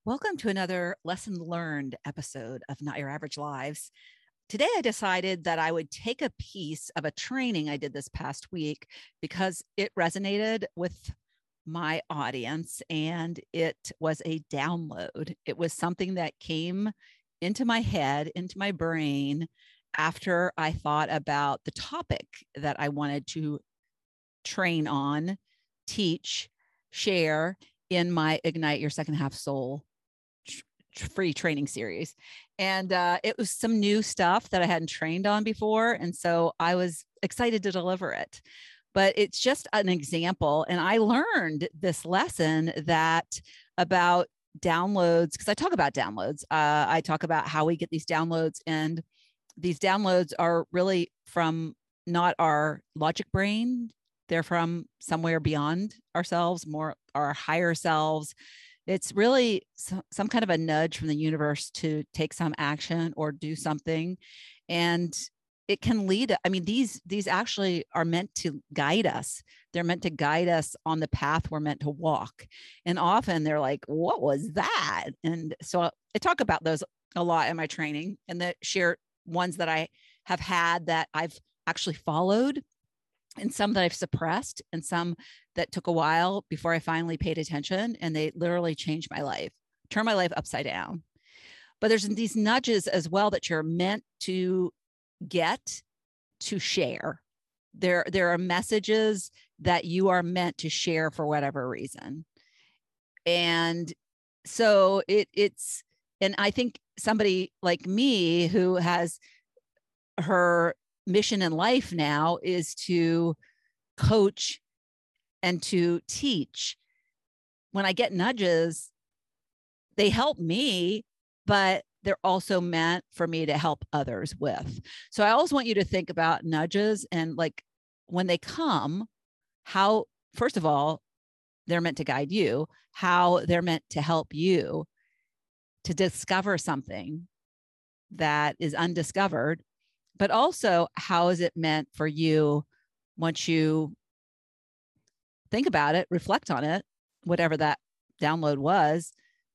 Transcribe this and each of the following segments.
Welcome to another lesson learned episode of Not Your Average Lives. Today, I decided that I would take a piece of a training I did this past week because it resonated with my audience and it was a download. It was something that came into my head, into my brain after I thought about the topic that I wanted to train on, teach, share in my Ignite Your Second Half Soul free training series. And it was some new stuff that I hadn't trained on before. And so I was excited to deliver it. But it's just an example. And I learned this lesson that about downloads, because I talk about downloads. I talk about how we get these downloads. And these downloads are really from not our logic brain. They're from somewhere beyond ourselves, more our higher selves. It's really some kind of a nudge from the universe to take some action or do something. And it can lead, I mean, these actually are meant to guide us. They're meant to guide us on the path we're meant to walk. And often they're like, what was that? And so I talk about those a lot in my training and the share ones that I have had that I've actually followed, and some that I've suppressed, and some that took a while before I finally paid attention, and they literally changed my life, turned my life upside down. But there's these nudges as well that you're meant to get to share. There are messages that you are meant to share for whatever reason. And so it's, and I think somebody like me who has her mission in life now is to coach and to teach. When I get nudges, they help me, but they're also meant for me to help others with. So I always want you to think about nudges and like when they come, how, first of all, they're meant to guide you, how they're meant to help you to discover something that is undiscovered, but also how is it meant for you once you think about it, reflect on it, whatever that download was.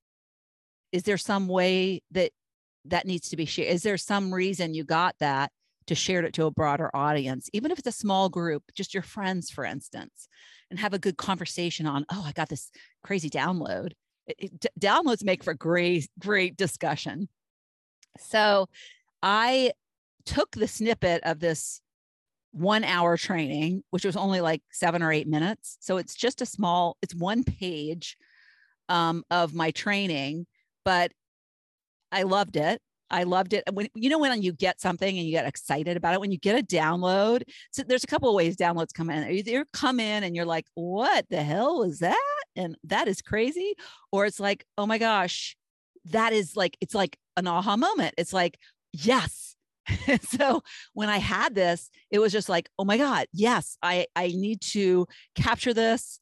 Is there some way that needs to be shared? Is there some reason you got that to share it to a broader audience, even if it's a small group, just your friends, for instance, and have a good conversation on, oh, I got this crazy download. Downloads make for great discussion. So I took the snippet of this 1 hour training, which was only like 7 or 8 minutes. So it's just it's one page of my training, but I loved it. I loved it. When you get something and you get excited about it, when you get a download, so there's a couple of ways downloads come in. Either come in and you're like, what the hell was that? And that is crazy. Or it's like, oh my gosh, that is like, it's like an aha moment. It's like, yes. So when I had this, it was just like, oh my God, yes, I need to capture this.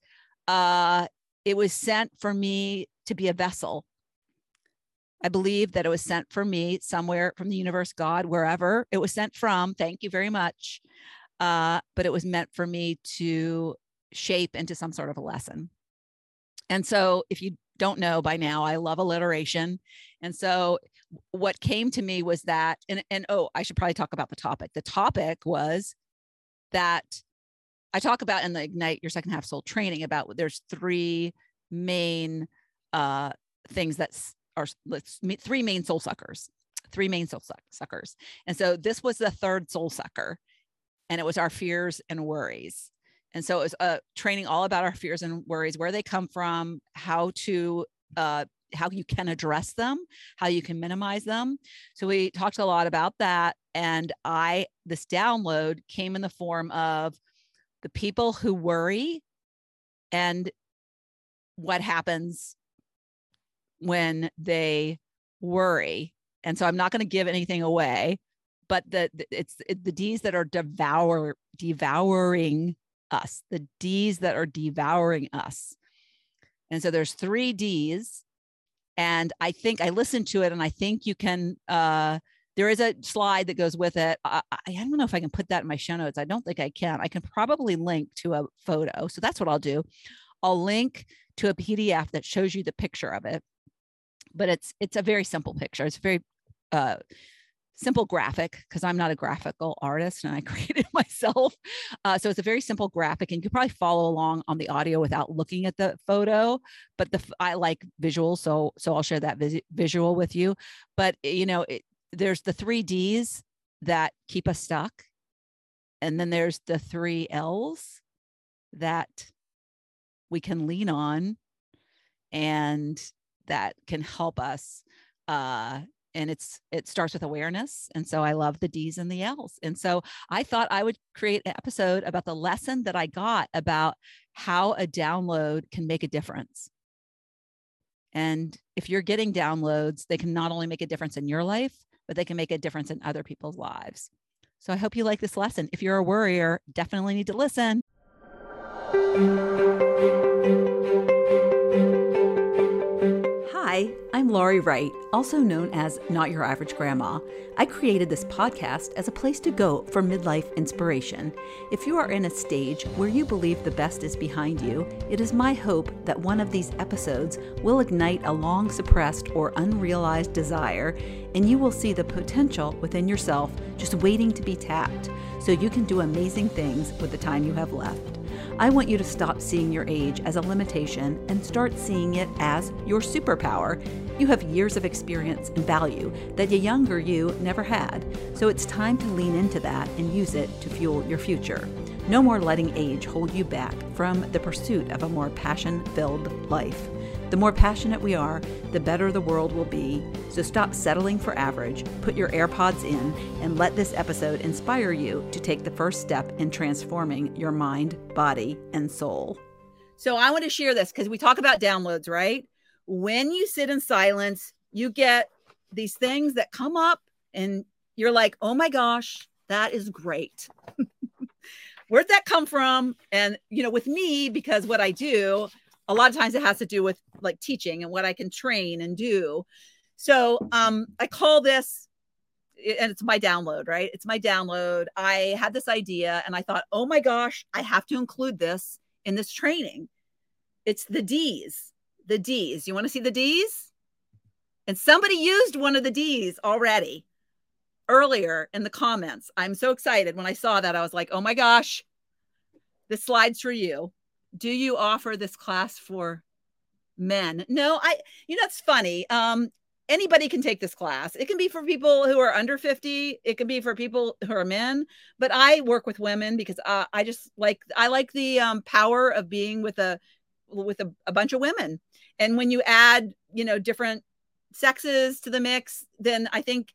It was sent for me to be a vessel. I believe that it was sent for me somewhere from the universe, God, wherever it was sent from. Thank you very much. But it was meant for me to shape into some sort of a lesson. And so if you don't know by now, I love alliteration. And so what came to me was that, and oh, I should probably talk about the topic. The topic was that I talk about in the Ignite Your Second Half Soul training about there's three main things three main soul suckers. And so this was the third soul sucker, and it was our fears and worries. And so it was training all about our fears and worries, where they come from, how you can address them, how you can minimize them. So we talked a lot about that. And this download came in the form of the people who worry and what happens when they worry. And so I'm not going to give anything away, but it's the D's that are devouring us, the D's that are devouring us. And so there's 3 D's. And I think I listened to it, and I think you can, there is a slide that goes with it. I don't know if I can put that in my show notes. I don't think I can. I can probably link to a photo. So that's what I'll do. I'll link to a PDF that shows you the picture of it. but it's a very simple picture. It's a very simple graphic because I'm not a graphical artist and I created it myself. So it's a very simple graphic, and you could probably follow along on the audio without looking at the photo. But I like visuals, so I'll share that visual with you. But there's the 3 Ds that keep us stuck, and then there's the 3 Ls that we can lean on and that can help us. And it starts with awareness. And so I love the D's and the L's. And so I thought I would create an episode about the lesson that I got about how a download can make a difference. And if you're getting downloads, they can not only make a difference in your life, but they can make a difference in other people's lives. So I hope you like this lesson. If you're a worrier, definitely need to listen. Hi, I'm Laurie Wright, also known as Not Your Average Grandma. I created this podcast as a place to go for midlife inspiration. If you are in a stage where you believe the best is behind you, it is my hope that one of these episodes will ignite a long suppressed or unrealized desire, and you will see the potential within yourself just waiting to be tapped, so you can do amazing things with the time you have left. I want you to stop seeing your age as a limitation and start seeing it as your superpower. You have years of experience and value that the younger you never had, so it's time to lean into that and use it to fuel your future. No more letting age hold you back from the pursuit of a more passion-filled life. The more passionate we are, the better the world will be. So stop settling for average, put your AirPods in, and let this episode inspire you to take the first step in transforming your mind, body, and soul. So I want to share this because we talk about downloads, right? When you sit in silence, you get these things that come up and you're like, oh my gosh, that is great. Where'd that come from? And, with me, because what I do, a lot of times it has to do with like teaching and what I can train and do. So I call this, and it's my download, right? It's my download. I had this idea and I thought, oh my gosh, I have to include this in this training. It's the D's. The D's. You want to see the D's? And somebody used one of the D's already earlier in the comments. I'm so excited. When I saw that, I was like, oh my gosh, this slide's for you. Do you offer this class for men? No, it's funny. Anybody can take this class. It can be for people who are under 50. It can be for people who are men, but I work with women because I like the power of being with a bunch of women. And when you add, different sexes to the mix, then I think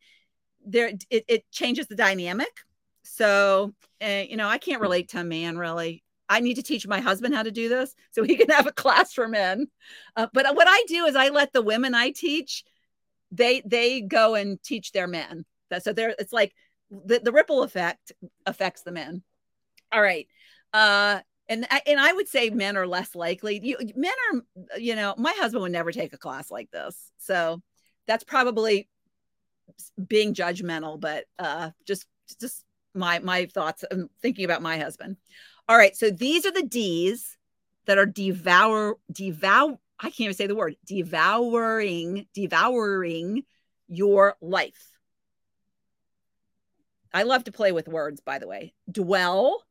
it changes the dynamic. So, I can't relate to a man really. I need to teach my husband how to do this so he can have a class for men. But what I do is I let the women I teach, they go and teach their men. So it's like the ripple effect affects the men. All right. And I would say men are less likely. Men are, my husband would never take a class like this. So that's probably being judgmental, but just my thoughts and thinking about my husband. All right. So these are the D's that are I can't even say the word, devouring your life. I love to play with words, by the way. Dwell,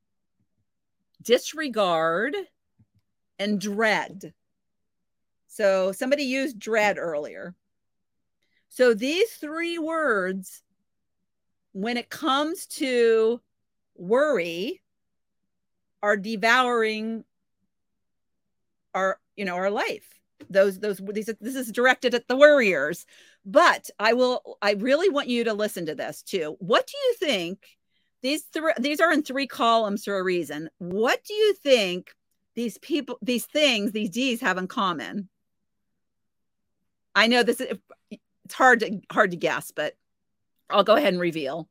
disregard, and dread. So somebody used dread earlier. So these 3 words, when it comes to worry, are devouring our life. This is directed at the worriers, but I really want you to listen to this too. What do you think? These are in 3 columns for a reason. What do you think these D's have in common? I know it's hard to guess, but I'll go ahead and reveal.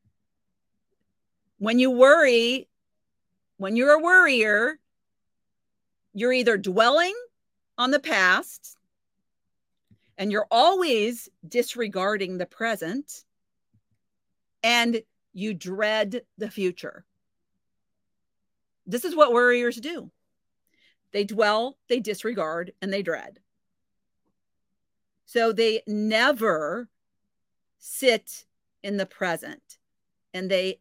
When you worry, when you're a worrier, you're either dwelling on the past and you're always disregarding the present, and you dread the future. This is what worriers do. They dwell, they disregard, and they dread. So they never sit in the present, and they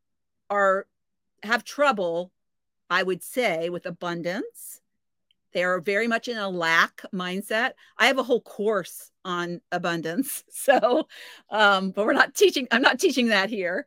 have trouble, I would say, with abundance. They are very much in a lack mindset. I have a whole course on abundance. So, but I'm not teaching that here.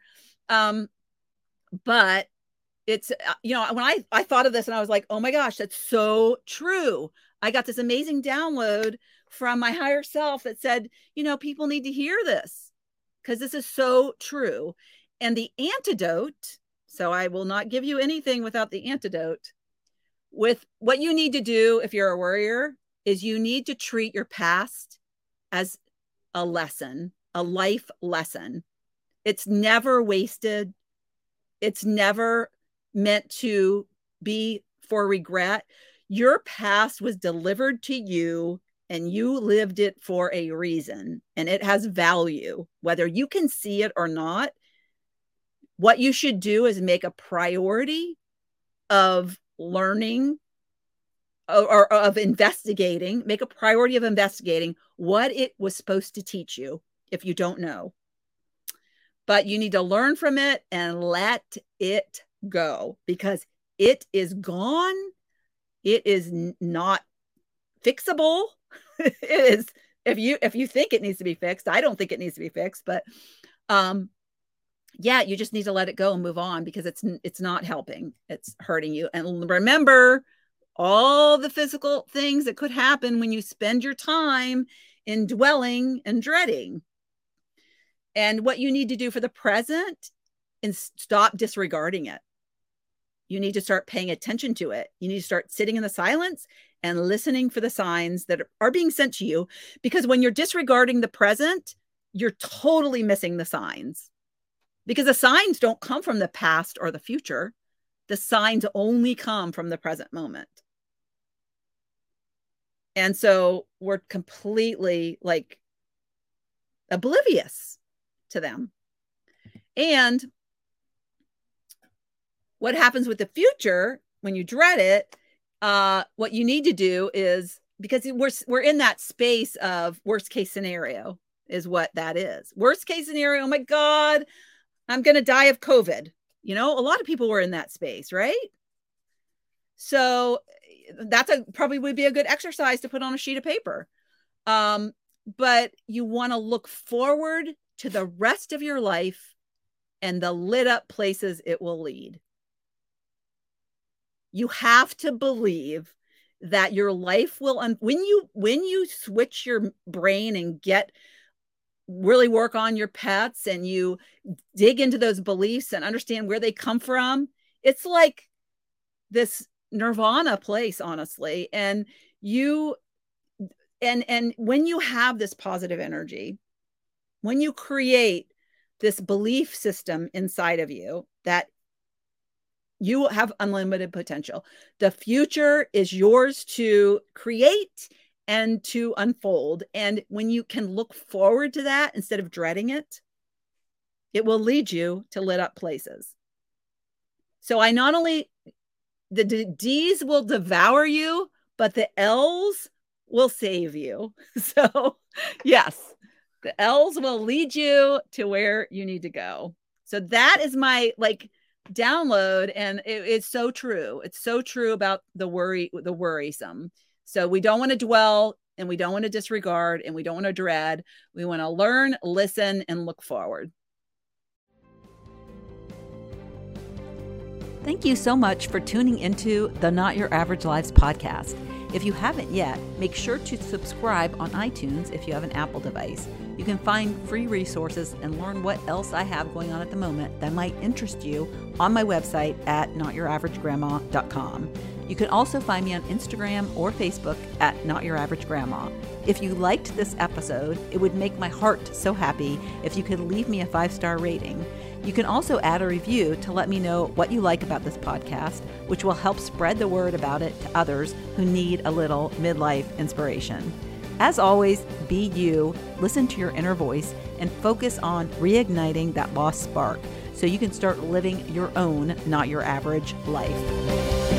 But it's, when I thought of this and I was like, oh my gosh, that's so true. I got this amazing download from my higher self that said, people need to hear this because this is so true. And the antidote, so I will not give you anything without the antidote. With what you need to do if you're a worrier is you need to treat your past as a lesson, a life lesson. It's never wasted. It's never meant to be for regret. Your past was delivered to you and you lived it for a reason, and it has value, whether you can see it or not. What you should do is make a priority of learning or of investigating, make a priority of investigating what it was supposed to teach you if you don't know. But you need to learn from it and let it go because it is gone. It is not fixable. It is, if you think it needs to be fixed. I don't think it needs to be fixed, but yeah, you just need to let it go and move on because it's not helping. It's hurting you. And remember all the physical things that could happen when you spend your time in dwelling and dreading. And what you need to do for the present is stop disregarding it. You need to start paying attention to it. You need to start sitting in the silence and listening for the signs that are being sent to you. Because when you're disregarding the present, you're totally missing the signs. Because the signs don't come from the past or the future. The signs only come from the present moment. And so we're completely like oblivious to them. And what happens with the future when you dread it, what you need to do is, because we're in that space of worst case scenario is what that is. Worst case scenario, oh my God, I'm going to die of COVID. A lot of people were in that space, right? So that's probably would be a good exercise to put on a sheet of paper. But you want to look forward to the rest of your life and the lit up places it will lead. You have to believe that your life will, when you switch your brain and really work on your pets and you dig into those beliefs and understand where they come from, it's like this nirvana place, honestly. And when you have this positive energy, when you create this belief system inside of you that you have unlimited potential, the future is yours to create and to unfold. And when you can look forward to that instead of dreading it, it will lead you to lit up places. So the D's will devour you, but the L's will save you. So yes, the L's will lead you to where you need to go. So that is my download. And it's so true. It's so true about the worrisome. So we don't want to dwell, and we don't want to disregard, and we don't want to dread. We want to learn, listen, and look forward. Thank you so much for tuning into the Not Your Average Lives podcast. If you haven't yet, make sure to subscribe on iTunes if you have an Apple device. You can find free resources and learn what else I have going on at the moment that might interest you on my website at notyouraveragegrandma.com. You can also find me on Instagram or Facebook at Not Your Average Grandma. If you liked this episode, it would make my heart so happy if you could leave me a 5-star rating. You can also add a review to let me know what you like about this podcast, which will help spread the word about it to others who need a little midlife inspiration. As always, be you, listen to your inner voice, and focus on reigniting that lost spark so you can start living your own, not your average life.